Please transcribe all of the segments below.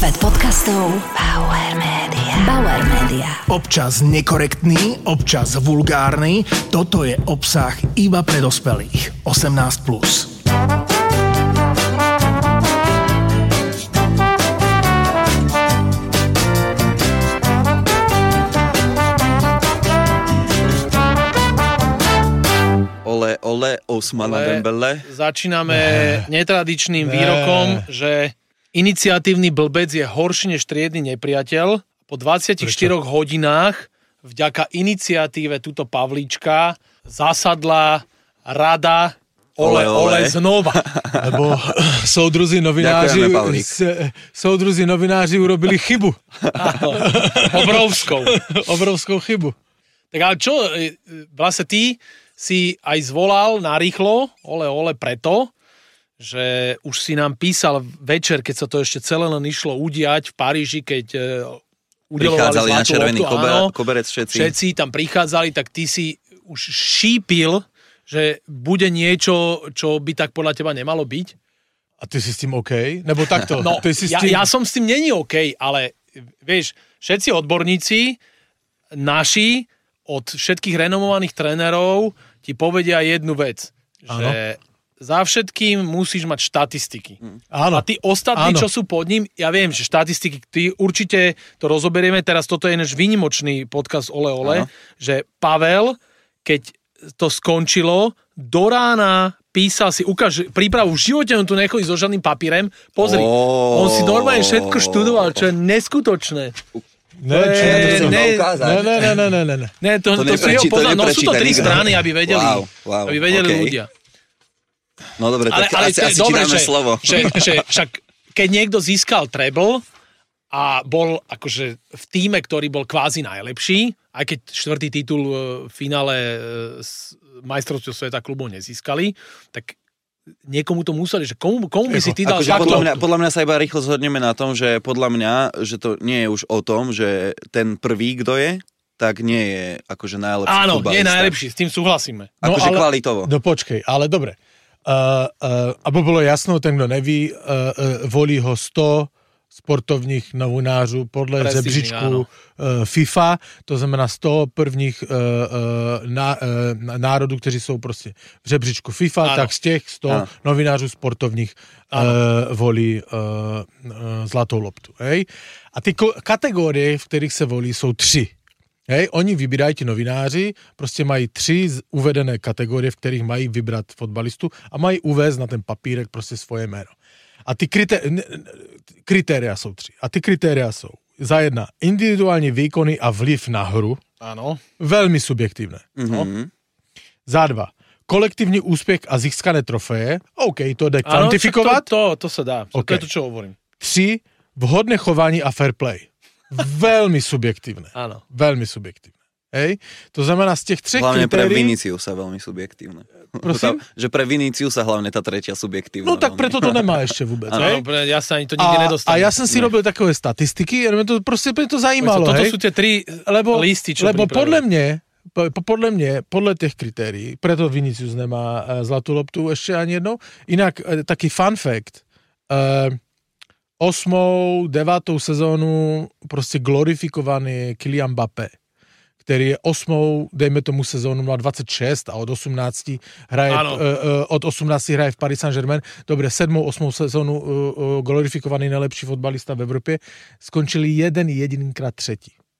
Svet podcastov Bauer Media. Bauer Media. Občas nekorektný, občas vulgárny. Toto je obsah iba pre dospelých. 18+. Ole, Ousmana Dembele. Začíname netradičným výrokom, že iniciatívny blbec je horší než triedny nepriateľ. Po 24 hodinách vďaka iniciatíve túto Pavlíčka zasadla rada Ole znova. Lebo soudruzi novináři urobili chybu. Obrovskou chybu. Tak ale čo, vlastne ty si aj zvolal narýchlo Ole preto, že už si nám písal večer, keď sa to ešte celé len išlo udiať v Paríži, keď udelovali prichádzali na červený koberec všetci tam prichádzali, tak ty si už šípil, že bude niečo, čo by tak podľa teba nemalo byť. A ty si s tým OK? Nebo takto? No, ja som s tým není OK, ale vieš, všetci odborníci naši od všetkých renomovaných trénerov ti povedia jednu vec, že za všetkým musíš mať štatistiky. Áno. A tí ostatní, čo sú pod ním, ja viem, že štatistiky, ty určite to rozoberieme, teraz toto je náš výnimočný podcast Ole, že Pavel, keď to skončilo, do rána písal si, ukáž prípravu, v živote on tu nechodí so žiadnym papírem, pozri, on si normálne všetko študoval, čo je neskutočné. Ne, to si ho poznal. No sú to 3 strany, aby vedeli, ľudia. No dobre, tak asi dobre, ti dáme slovo. Že však keď niekto získal treble a bol akože v tíme, ktorý bol kvázi najlepší, aj keď 4. titul v finále majstrovstiev sveta klubov nezískali, tak niekomu to museli, že komu by si ty dal podľa mňa sa iba rýchlo zhodneme na tom, že podľa mňa, že to nie je už o tom, že ten prvý, kto je, tak nie je akože najlepší futbalista. Áno, nie je najlepší, s tým súhlasíme. Akože kvalitovo. No počkej, ale dobre. Aby bolo jasno, ten, kdo neví, volí ho 100 sportovních novinářů podle žebříčku FIFA, to znamená 100 prvních národů, kteří jsou prostě v žebříčku FIFA, tak z těch 100 novinářů sportovních volí zlatou loptu. Hej? A ty kategorie, v kterých se volí, jsou 3. Hej, oni vybírají ti novináři, prostě mají 3 uvedené kategorie, v kterých mají vybrat fotbalistu a mají uvést na ten papírek prostě svoje jméno. A ty kritéria jsou 3. A ty kritéria jsou za 1 individuální výkony a vliv na hru. Ano. Velmi subjektivné. Mm-hmm. Za 2 kolektivní úspěch a získané trofeje. OK, to jde kvantifikovat. To se dá. Okay. To je to, čo hovorím. 3 vhodné chování a fair play. Velmi subjektívne. Áno. Veľmi subjektívne. Hej? To znamená z těch 3 hlavne kritérií... pre Viniciusa veľmi subjektívne. Prosím? Že pre Viniciusa hlavne tá tretia subjektívna. No tak preto to nemá ešte vôbec. Áno, ja sa ani to nikdy nedostanem. A ja som si robil takové statistiky, to proste to zajímalo. Toto hej? sú tie 3 listy, čo lebo podľa mňa, podľa těch kritérií, preto Vinicius nemá zlatú loptu ešte ani jednou. Inak taký fun fact, 8., 9. sezónu prostě glorifikovaný Kylian Mbappé, který je 8., dejme tomu sezónu, má 26 a od 18 hraje v Paris Saint-Germain. Dobre, 7., 8. sezónu glorifikovaný nejlepší fotbalista v Evropě, skončili jedinkrát 3.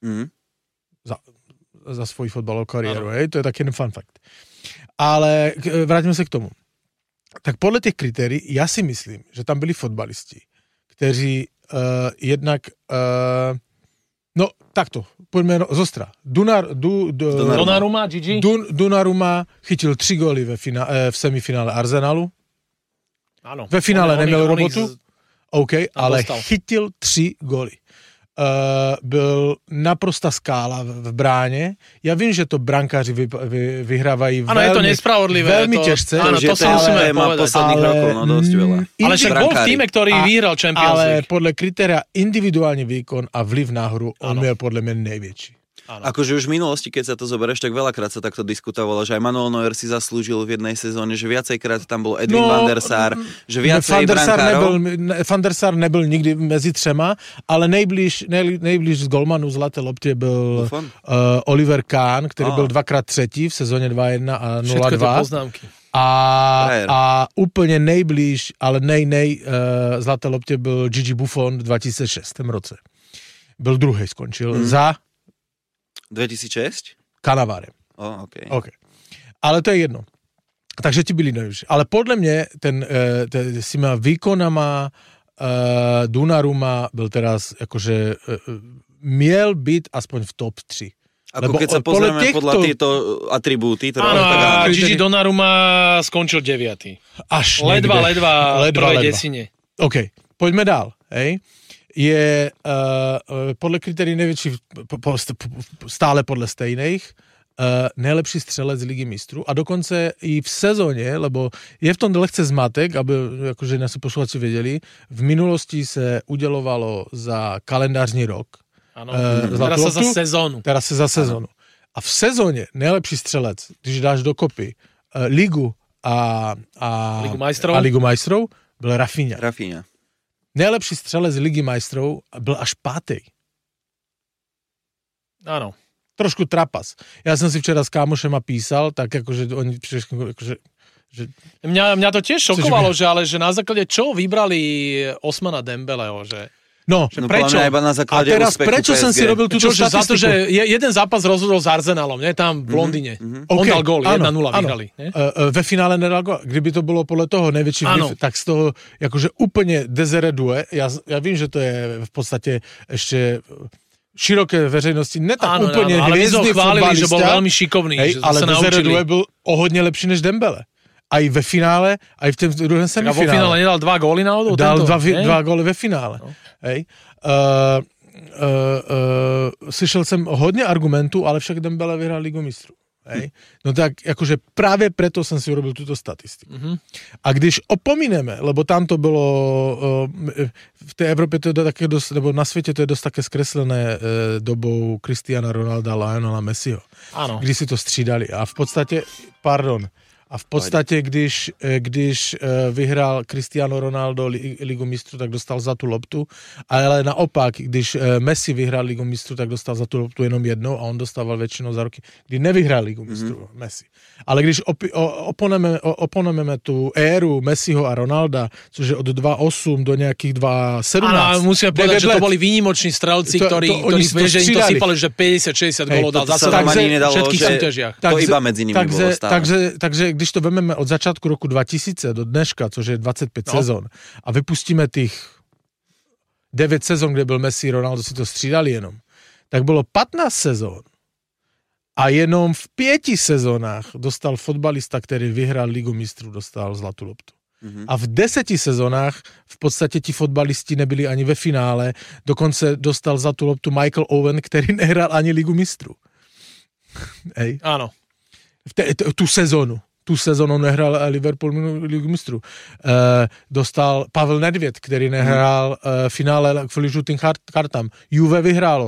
Za svoji fotbalovou kariéru. Hej? To je tak jeden fun fact. Ale vrátíme se k tomu. Tak podle těch kritérií, já si myslím, že tam byli fotbalisti, kteří jednak... no, takto, pojďme zostra. Donnarumma, Gigi? Donnarumma chytil 3 góly v semifinále Arsenalu. Áno. Ve finále neměl robotu. OK, ale chytil 3 góly. Byl naprosta skála v bráně. Já vím, že to brankáři vyhrávají velmi... Ano, je to nespravodlivé. Velmi těžce. Áno, to si musíme povedať. Ale však bol v týme, ktorý vyhral Champions League. Ale podle kritéria individuální výkon a vliv na hru, on měl podle mě největší. Akože už v minulosti, keď sa to zoberieš, tak veľakrát sa takto diskutovalo, že aj Manuel Neuer si zaslúžil v jednej sezóne, že viacejkrát tam bol Edwin van der Sar, že viacej brankárov. Van der Sar nebyl nikdy mezi třema, ale nejblíž z golmanu zlaté loptě byl Oliver Kahn, který byl dvakrát třetí v sezóně 2-1 a 0-2. Všetko to poznámky. A úplně nejblíž, ale zlaté loptě byl Gigi Buffon v 2006 roce. Byl druhý, skončil za 2006? Cannavárem. Okay. Ale to je jedno. Takže ti byli nejvyšší. Ale podle mě s těma výkonama Donnarumma byl teraz jakože měl být aspoň v top 3. Ako keď sa pozrieme podľa tieto atribúty. Áno, a Gigi Donnarumma skončil 9. Až ledva v prvej desine. OK, poďme dál. Hej. Je podle kritérií největší, stále podle stejných, nejlepší střelec Ligy mistrů a dokonce i v sezóně, lebo je v tom lehce zmatek, aby jakože naši posluchači věděli, v minulosti se udělovalo za kalendářní rok. Ano, teraz se za sezónu. Teraz se za sezónu. A v sezóně nejlepší střelec, když dáš dokopy Ligu a Ligu majstrov, byl Rafinha. Nejlepší střelec Ligy majstrov byl až 5. Áno. Trošku trapas. Ja som si včera s kámošema písal, tak akože oni akože, že... Mňa to tiež šokovalo, že na základe čo vybrali Osmana Dembeleho, že... No, prečo? Iba na základe a teraz prečo PSG. som si robil túto štatistiku? Za to, že jeden zápas rozhodol s Arsenalom, ne? Tam v Londýne. On dal gól, 1-0 vyhrali. Ve finále nedal gól. Kdyby to bolo podľa toho najväčší vliv, tak z toho akože úplne Desiree. Ja vím, že to je v podstate ešte široké veřejnosti, ne tak úplne hviezdny futbalista. Že bol veľmi šikovný. Ale Desiree byl o hodne lepší než Dembele. Aj ve finále, aj v tom druhém semifinále. A vo finále nedal 2 góly náhodou? Dal 2 góly ve finále. No. Hej. Slyšel jsem hodně argumentů, ale však Dembele vyhrál Ligu mistrů. Hej. No tak akože práve preto som si urobil túto statistiku. A když opomíneme, lebo tam to bylo v té Evropě to je také dosť, nebo na světě to je dost také skreslené dobou Cristiana Ronalda, Lionela Messiho. Áno. Když si to střídali. A v podstatě, když vyhrál Cristiano Ronaldo Ligu mistrů, tak dostal za tu loptu, ale naopak, když Messi vyhrál Ligu mistrů, tak dostal za tu loptu jenom jednou a on dostával většinou za roky, kdy nevyhrál Ligu mistrů Messi. Ale když oponujeme tu éru Messiho a Ronalda, což je od 2.8 do nějakých 2.17. Áno, musíme povedať, že to boli výnimoční strelci, ktorí že im to sypali, že 50-60 gólov dal za sebou všetkých súťažiach. To iba medzi nimi bolo stále. Takže když to vememe od začátku roku 2000 do dneška, což je 25 sezon, a vypustíme těch 9 sezon, kde byl Messi, Ronaldo si to střídali jenom, tak bylo 15 sezon a jenom v 5 sezónách dostal fotbalista, který vyhrál Ligu mistrů, dostal zlatou loptu. A v 10 sezónách v podstatě ti fotbalisti nebyli ani ve finále, dokonce dostal zlatou loptu Michael Owen, který nehrál ani Ligu mistrů. Hej. Áno. Tu sezónu nehrál Liverpool Ligu mistrů. Dostal Pavel Nedvěd, který nehrál finále kvůli žlutým kartám. Juve vyhrálo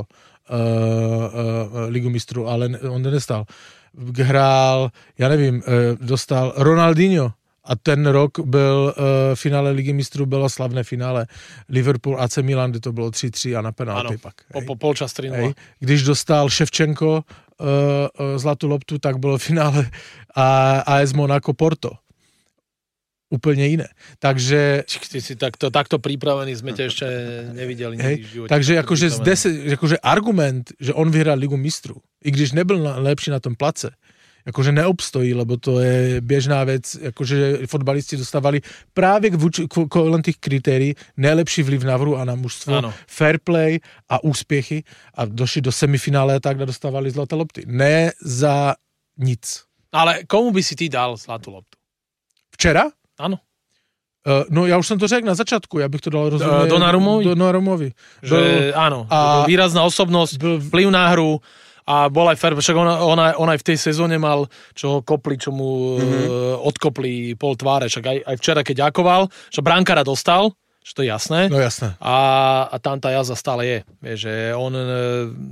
Ligu mistrů, ale on nedostal. Hrál, já nevím, dostal Ronaldinho a ten rok byl finále Ligy mistrů, bylo slavné finále Liverpool AC Milan, kde to bylo 3-3 a na penalty pak. Po polčas 3-0. Když dostal Ševčenko zlatou loptu, tak bylo finále AS Monaco Porto. Úplně jiné. Takže... Ty si takto pripravený sme ťa ešte nevideli nikdy v živote. Takže akože argument, že on vyhrál Ligu mistrů, i když nebyl lepší na tom place, jakože neobstojí, lebo to je běžná věc, jakože fotbalisti dostávali právě kolem těch kritérií nejlepší vliv na hru a na mužstvo, fair play a úspěchy a došli do semifinále tak dostávali zlaté lopty. Ne za nic. Ale komu by si ty dal zlatou loptu? Včera? Áno. No ja už som to řekl na začátku, ja bych to dal rozumieť Donnarummovi. Áno, výrazná osobnosť, vplyv na hru, a bol aj fair, však on aj v tej sezóne mal, čo ho kopli, čo mu odkopli pol tváre, však aj včera, keď ďakoval, že brankára dostal, že to je jasné. No jasné. A tam tá jazda stále je. Vieš, že on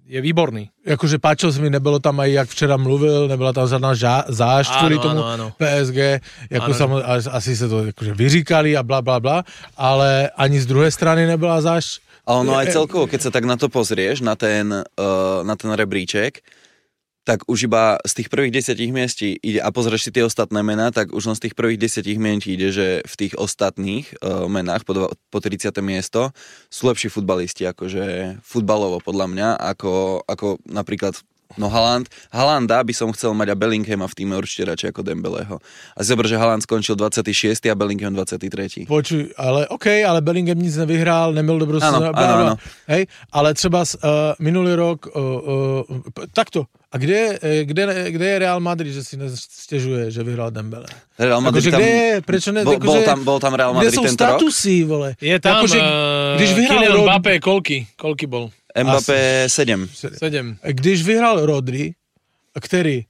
je výborný. Jakože páčil se mi, nebylo tam aj, jak včera mluvil, nebyla tam žádná zášť kvůli tomu PSG, jako asi se to jakože vyříkali a bla, bla, bla, ale ani z druhé strany nebyla zášť. A ono aj celkovo, keď sa tak na to pozrieš, na ten rebríček, tak už iba z tých prvých 10 miest ide, a pozrieš si tie ostatné mená, tak už len z tých prvých 10 mien ide, že v tých ostatných menách po 30. miesto sú lepší futbalisti, akože futbalovo podľa mňa, ako napríklad Halanda by som chcel mať a Bellinghama v týme určite radšej ako Dembeleho. A si zober, že Haaland skončil 26. a Bellingham 23. Počuj, ale ale Bellingham nic nevyhrál, neměl dobrou sezónu. Hej, ale třeba minulý rok takto. A kde je Real Madrid, že si nestěžuje, že vyhrál Dembele? Real Madrid tam... Prečo ne? Bol tam Real Madrid tento rok? Kde sú statusy, vole? Je tam Kylian Mbappé, koľky bol? Mbappé 7. Když vyhrál Rodri, který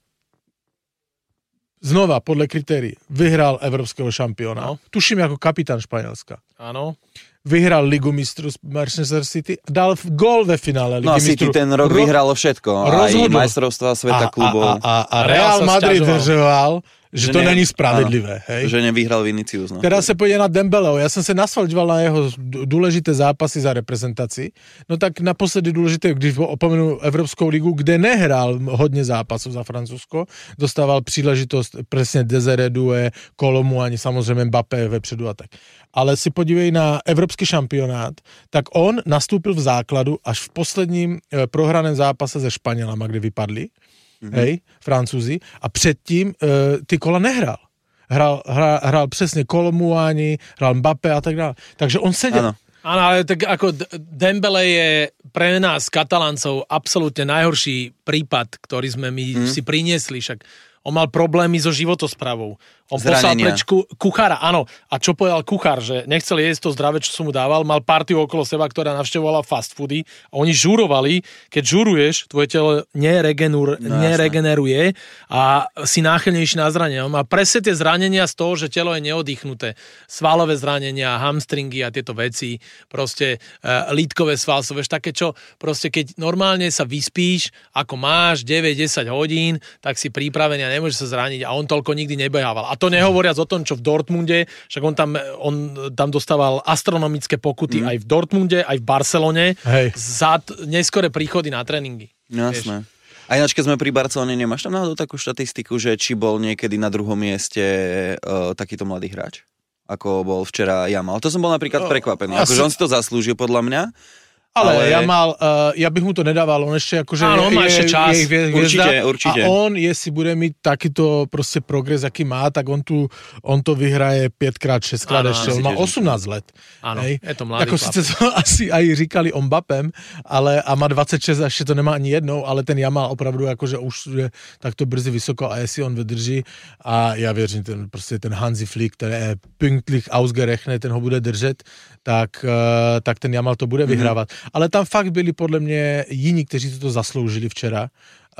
znova podle kritérií vyhrál evropského šampiona, tuším jako kapitán Španělska. Áno. Vyhral Ligu mistrů Manchester City, dal gól ve finále Ligy mistrů. City ten rok vyhralo všetko, aj majstrovstvá sveta klubov. A Real Madrid vyřoval, že to není spravedlivé. Hej? Že nevyhral Vinicius. No. Teraz se podívej na Dembeleho. Ja som sa nasledoval na jeho důležité zápasy za reprezentaci. No tak naposledy důležité, když opomenu Evropskou ligu, kde nehrál hodně zápasů za Francúzsko, dostával příležitost presne Desiré Doué, Kolomu, ani samozřejmě Mbappé vepředu a tak. Ale si podívej na evropský šampionát, tak on nastúpil v základu až v posledním prohraném zápase se Španělama, kde vypadli. Hej, Francúzi, a předtím ty kola nehrál. Hrál přesně Kolomuani, hrál Mbappé a tak dále. Takže on seděl. Áno, ale tak ako Dembele je pre nás Kataláncov absolútne najhorší prípad, ktorý sme my si priniesli, však on mal problémy so životospravou. On poslal preč kuchára, áno. A čo povedal kuchár, že nechcel jesť to zdravé, čo som mu dával, mal partiu okolo seba, ktorá navštevovala fast foody a oni žurovali, keď žuruješ, tvoje telo neregeneruje a si náchylnejší na zranenia. On má presne tie zranenia z toho, že telo je neoddychnuté. Svalové zranenia, hamstringy a tieto veci, proste lítkové svalstvo, vieš, také čo, proste keď normálne sa vyspíš, ako máš 9-10 hodín, tak si pripravený a nemôžeš sa zraniť a on toľko nikdy nebehával. A to nehovoriac o tom, čo v Dortmunde, však on tam dostával astronomické pokuty aj v Dortmunde, aj v Barcelone za neskoré príchody na tréningy. Jasné. A ináč, keď sme pri Barcelone, nemáš tam náhodou takú štatistiku, že či bol niekedy na druhom mieste takýto mladý hráč, ako bol včera Jamal? To som bol napríklad prekvapený. Akože on si to zaslúžil podľa mňa. Ale ja bych mu to nedával, on ešte akože je hviezda. Určite. A on, jestli bude mít takýto proste progres, aký má, tak on to vyhraje 5-krát, 6-krát ešte. On má 18 let. Áno, je to mladý chlap. Sice to asi aj říkali o Mbappém, a má 26 a ešte to nemá ani jednou, ale ten Jamal opravdu akože už je takto brzy vysoko a jestli on vydrží a ja věřím, ten Hansi Flick, ten je pünktlich ausgerechnet, ten ho bude držet, tak ten Jamal to bude vyhrávat. Ale tam fakt byli podle mě jiní, kteří to zasloužili včera.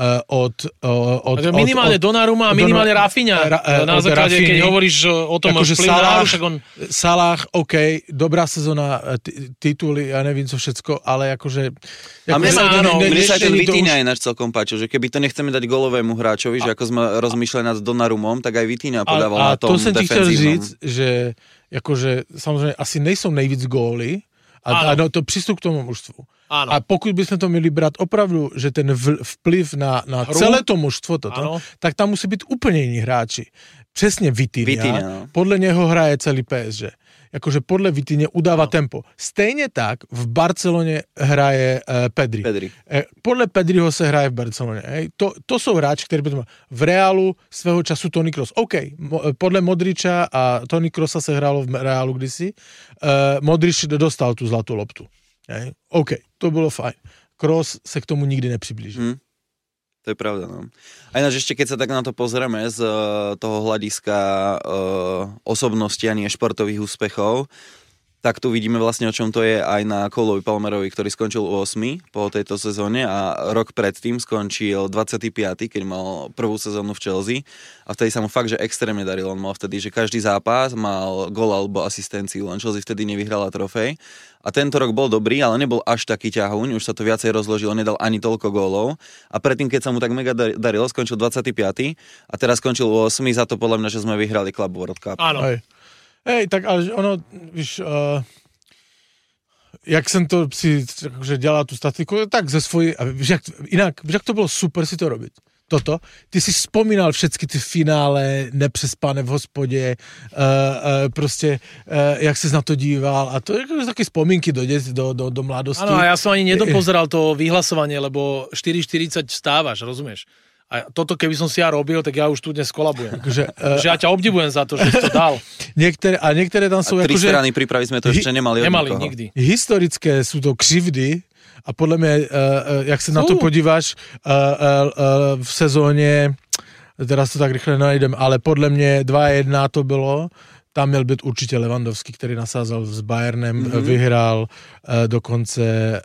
Minimálne Donnarumma a minimálne Rafinha. Na základe, keď hovoríš o tom akože vplyv na však on... Salah, OK, dobrá sezóna, tituly, ja nevím co všetko, ale akože... A mne sa ten Vitinha ináč celkom páčil, že keby to nechceme dať golovému hráčovi, že ako sme rozmýšľali nad Donnarummom, tak aj Vitinha podával na tom defenzívnom. A to som ti chcel říct, že akože samozrejme asi nejsou nejvíc góly, a to přístup k tomu mužstvu. Áno. A pokud bychom to měli brát opravdu, že ten vplyv na celé to mužstvo, tak tam musí být úplně jiní hráči. Přesně Vitinha. Podle něho hraje celý PSG. Jakože podle Vitinha udává tempo. Stejně tak v Barceloně hraje Pedri. Podle Pedriho se hraje v Barceloně. To jsou hráči, kteří by to mali. V Reálu svého času Toni Kroos. OK, podle Modriča a Toni Kroosa se hrálo v Reálu kdysi. Modrič dostal tu zlatou loptu. OK, to bylo fajn. Kroos se k tomu nikdy nepřiblížil. To je pravda, no. A ináč ešte, keď sa tak na to pozrieme z toho hľadiska osobnosti a nie športových úspechov, tak tu vidíme vlastne, o čom to je aj na Coleovi Palmerovi, ktorý skončil 8. po tejto sezóne a rok predtým skončil 25., keď mal prvú sezónu v Chelsea a vtedy sa mu fakt, že extrémne darilo. On mal vtedy, že každý zápas mal gól alebo asistenciu, len Chelsea vtedy nevyhrala trofej. A tento rok bol dobrý, ale nebol až taký ťahuň, už sa to viacej rozložilo, nedal ani toľko gólov. A predtým, keď sa mu tak mega darilo, skončil 25. a teraz skončil 8. za to podľa mňa, že sme vyhrali Club World Cup. Áno. Hej, tak ale ono, víš, jak jsem to si že dělal tu statiku, tak ze svojí, víš, jak to bylo super si to robiť. Toto, ty si vzpomínal všetky ty finále, nepřespané v hospodě, prostě, jak ses na to díval a to je také vzpomínky do mladosti. Áno, a ja som ani nedopozeral to vyhlasovanie, lebo 4:40 vstávaš, rozumieš? A toto keby som si ja robil, tak ja už tu dnes kolabujem. Že ja ťa obdivujem za to, že si to dal. Niektoré tam sú... A 3 strany prípravy sme to ešte nemali od nikoho. Nikdy. Historické sú to křivdy a podľa mňa, jak sa na to podíváš v sezóně, teraz to tak rychle najdem, ale podľa mňa 2-1 to bylo, tam měl být určitě Lewandowski, který nasázal s Bayernem, vyhrál dokonce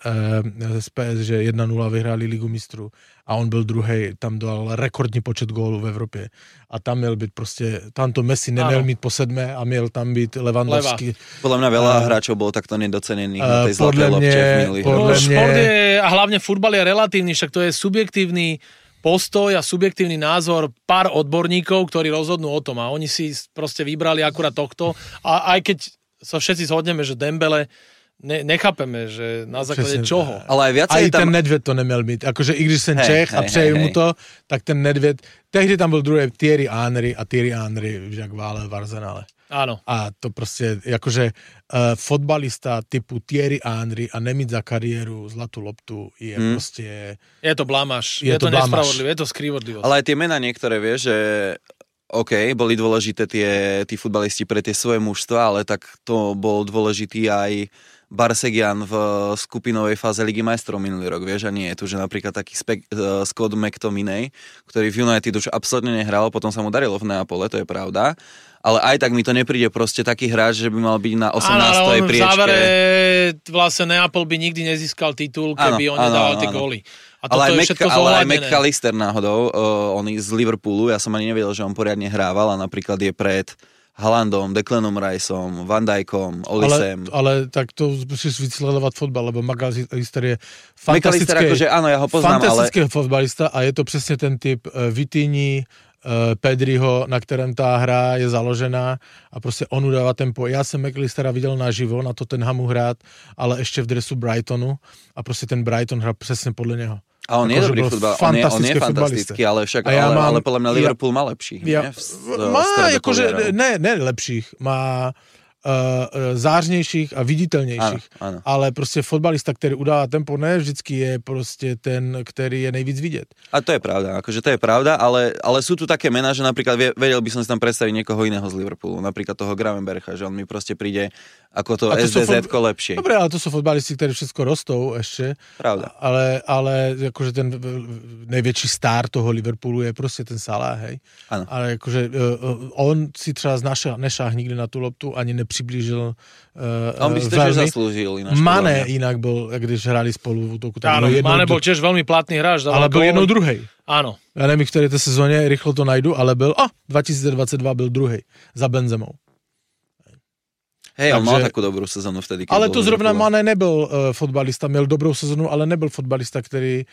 z PSG 1-0, vyhráli Ligu mistrů a on byl druhej, tam dal rekordní počet gólů v Evropě a tam měl být prostě, tam to Messi neměl mít po 7 a měl tam být Lewandowski. Podľa mňa veľa hráčov bolo takto nedocenených na tej zlatej lopte v minulých rokoch. Šport je, a hlavne futbal je relatívny, však to je subjektívny postoj a subjektívny názor pár odborníkov, ktorí rozhodnú o tom a oni si proste vybrali akurát tohto a aj keď sa všetci zhodneme, že Dembele nechápeme, že na základe čoho. Ale aj viacej tam... ten Nedved to neměl mít. Akože i když jsem Čech a přeju mu to, tak ten Nedved, tehdy tam byl druhý Thierry Henry a Thierry Henry jak válel v Arsenále. Áno. A to prostě, jakože fotbalista typu Thierry Henry a nemít za kariéru zlatú loptu je prostě... Je to blamáš, je to nespravodlivé, je to skrivodlivosť. Ale aj tie mená niektoré, vieš, že OK, boli dôležité tí futbalisti pre tie svoje mužstva, ale tak to bol dôležitý aj Barsegian v skupinovej fáze Ligy majstrov minulý rok, vieš, a nie je tu, že napríklad taký Scott McTominay, ktorý v United už absolútne nehral, potom sa mu darilo v Neapole, to je pravda, ale aj tak mi to nepríde proste taký hráč, že by mal byť na 18. priečke. V závere vlastne Neapol by nikdy nezískal titul, keby on nedával tie góly. Ale aj McAllister náhodou, on z Liverpoolu, ja som ani nevedel, že on poriadne hrával a napríklad je pred Haalandom, Declanom Riceom, Van Dijkom, Olisem. Ale tak to musíš víc sledovat fotbal, lebo McAllister je fantastický, akože, áno, ja ho poznám, fantastický fotbalista a je to přesně ten typ Vitinhi, Pedriho, na kterém ta hra je založená a prostě on udává tempo. Já jsem McAllistera viděl naživo, na Tottenhamu hrát, ale ještě v dresu Brightonu a prostě ten Brighton hrá přesně podle něho. A on je dobrý futbal, on je fantastický, ale však, ale podľa mňa Liverpool má lepších. Má jakože, ne lepších, má zářnějších a viditelnějších. Ano. Ale prostě fotbalista, který udává tempo, ne vždycky je prostě ten, který je nejvíc vidět. A to je pravda, akože to je pravda, ale sú tu také mená, že napríklad vedel by som si tam predstaviť niekoho iného z Liverpoolu, napríklad toho Gravenbercha, že on mi proste príde ako to SDZ-ko lepšie. Dobre, ale to sú fotbalisti, ktorí všetko rostou ešte. Pravda. Ale akože ten největší star toho Liverpoolu je prostě ten Salah, hej. Ano. Ale akože on si třeba nešáh nikdy na tu loptu, ani nepřiblížil on by si to tiež zaslúžil. Mane inak bol, když hrali spolu v útoku. Áno, Mane bol tiež veľmi platný hráč. Ale byl jednou druhej. Áno. Ja neviem, v ktorej tej sezóne, rýchlo to najdu, ale byl, 2022 byl druhej za Benzemou. Hej, on mal takú dobrú sezónu vtedy. Ale to zrovna Mane nebyl fotbalista, měl dobrou sezónu, ale nebyl fotbalista, který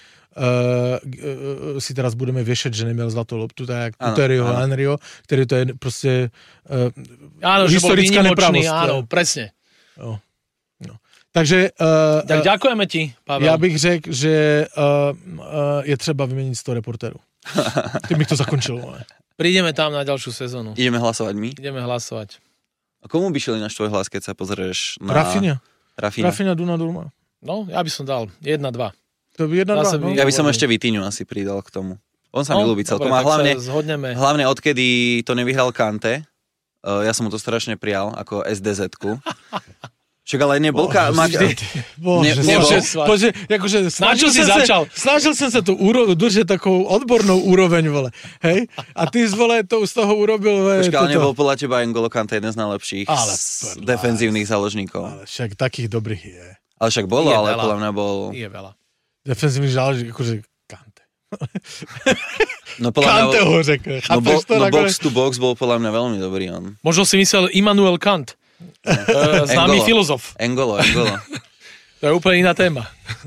si teraz budeme věšet, že neměl zlatou loptu, tak jak Thierryho Henryho, který to je prostě historická nepravost. Áno, presne. No. Takže... tak ďakujeme ti, Pavel. Já bych řekl, že je třeba vyměnit 100 reportérů. Ty bych to zakončil. Ale. Prídeme tam na ďalšiu sezónu. Ideme hlasovať my? Ideme hlasovať. A komu by šiel náš tvoj hlas, keď sa pozrieš na... Rafinha Donnarumma. No, ja by som dal 1-2. To by 1-2. Ja by som ešte Vitinhu asi pridal k tomu. On sa mi ľúbi celkom. A hlavne odkedy to nevyhral Kante, ja som mu to strašne prijal, ako SDZ-ku. Však ale nebol Bože, akože snažil som sa tú držať takou odbornou úroveň, vole. Hej? A ty vole, to z toho urobil... Počkaj, ale nebol podľa teba N'Golo Kanté jeden z najlepších defenzívnych záložníkov. Ale však takých dobrých je. Ale však bolo, ale podľa mňa bol... Je veľa. Defenzívnych záložníkov, akože Kanté. No Kanté ho řekne. Box to box bol podľa mňa veľmi dobrý on. Možno si myslel Immanuel Kant. Známy filozof. N'Golo. To je úplne iná téma.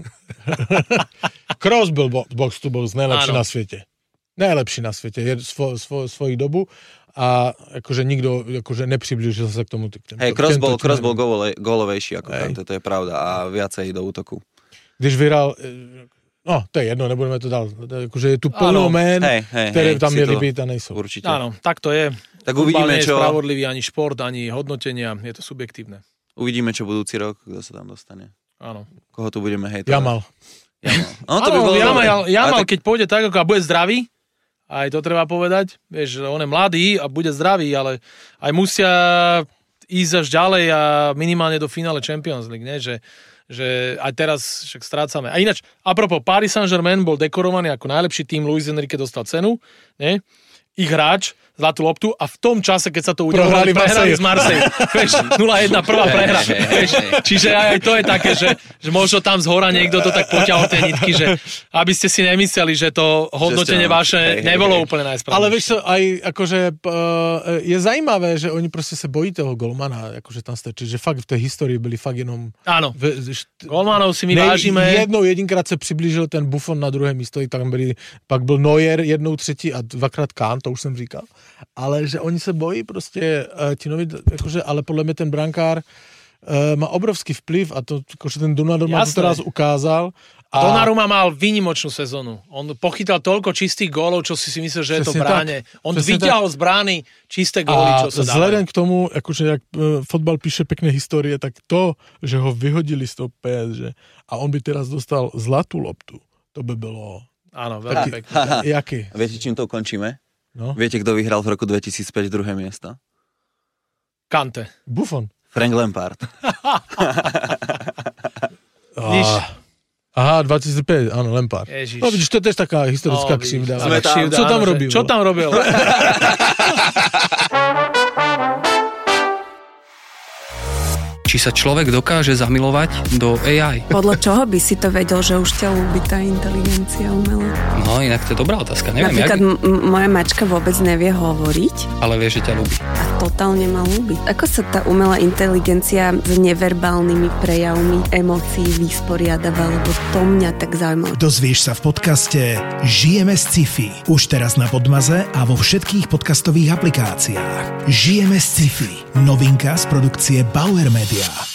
Kroos byl box to box najlepší na svete. Najlepší na svete. Je svoji dobu a akože nikto akože nepriblížil sa k tomu. Hej, Kroos bol gólovejší ako Kanté, to je pravda. A viacej do útoku. Když vyhral... No, to je jedno, nebudeme to dál. Akože je tu plno mén, ktoré tam mieli byť a nejsou. Určite. Áno, tak to je. Tak uvidíme, čo... Nie je spravodlivý ani šport, ani hodnotenia, je to subjektívne. Uvidíme, čo budúci rok, kto sa tam dostane. Áno. Koho tu budeme hejtovať? Jamal. No, to by bolo Jamal, keď pôjde tak, ako a bude zdravý, aj to treba povedať, vieš, on je mladý a bude zdravý, ale aj musia ísť až ďalej a minimálne do finále Champions League, ne? Že aj teraz však strácame. A ináč, apropos, Paris Saint-Germain bol dekorovaný ako najlepší tým, Luis Enrique dostal cenu, ne? Ich hráč, zlatú loptu a v tom čase, keď sa to udialo, prehrali z Marseille. Vieš, 0-1 prvá prehra. Čiže aj to je také, že možno tam zhora niekto to tak poťahol tie nitky, že aby ste si nemysleli, že to hodnotenie vaše nebolo úplne najsprávnejšie. Ale vieš, aj akože je zajímavé, že oni proste sa bojí toho golmana, akože tam strčí, že fakt v tej histórii byli fakt jenom... Áno, golmanov si my vážime. Jedinkrát sa priblížil ten Buffon na druhé místo, pak byl Neuer jednou třetí a dvakrát Kahn, to už jsem říkal. Ale že oni se bojí prostě ti noví, akože, ale podle mě ten brankár má obrovský vplyv a to, akože ten Donnarumma to teraz ukázal. Donnarumma mal výnimočnú sezónu. On pochytal toľko čistých gólov, čo si myslel, že je to bráne. On vyťahol z brány čisté góly, čo sa dávajú. A vzhľadem k tomu, akože jak fotbal píše pekné histórie, tak to, že ho vyhodili z toho PSG a on by teraz dostal zlatú loptu, to by bylo... Áno, veľmi pekné. Jaký? Viete, čím to ukončíme? No. Viete, kto vyhral v roku 2005 druhé miesto? Kanté. Buffon. Frank Lampard. Aha, 2005, áno, Lampard. Ježiš. No vidíš, to je tiež taká historická křivda. Co tam robil? Čo tam robil? Či sa človek dokáže zamilovať do AI? Podľa čoho by si to vedel, že už ťa ľúbi tá inteligencia umelá? No, inak to je dobrá otázka. Neviem, napríklad moja mačka vôbec nevie hovoriť. Ale vie, že ťa ľúbi. A totálne ma ľúbi. Ako sa tá umelá inteligencia s neverbálnymi prejavmi emócií vysporiadava, lebo to mňa tak zaujímavé. Dozvieš sa v podcaste Žijeme z sci-fi. Už teraz na Podmaze a vo všetkých podcastových aplikáciách. Žijeme z sci-fi. Novinka z produkcie Bauer Media.